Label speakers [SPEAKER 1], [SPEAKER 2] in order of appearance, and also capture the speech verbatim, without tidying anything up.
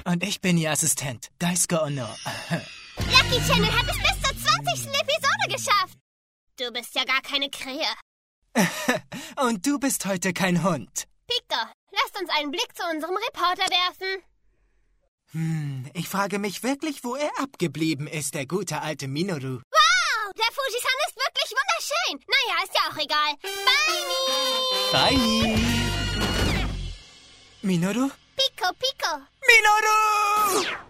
[SPEAKER 1] Und ich bin Ihr Assistent, Daisuke Ono.
[SPEAKER 2] Lucky Channel hat es bis zur zwanzigsten Episode geschafft. Du bist ja gar keine Krähe.
[SPEAKER 1] Und du bist heute kein Hund.
[SPEAKER 2] Pico, lasst uns einen Blick zu unserem Reporter werfen.
[SPEAKER 1] Hm, ich frage mich wirklich, wo er abgeblieben ist, der gute alte Minoru.
[SPEAKER 2] Wow, der Fujisan ist wirklich wunderschön. Naja, ist ja auch egal. Bye,
[SPEAKER 1] Bye. Minoru?
[SPEAKER 2] Pico, Pico.
[SPEAKER 1] Minoru!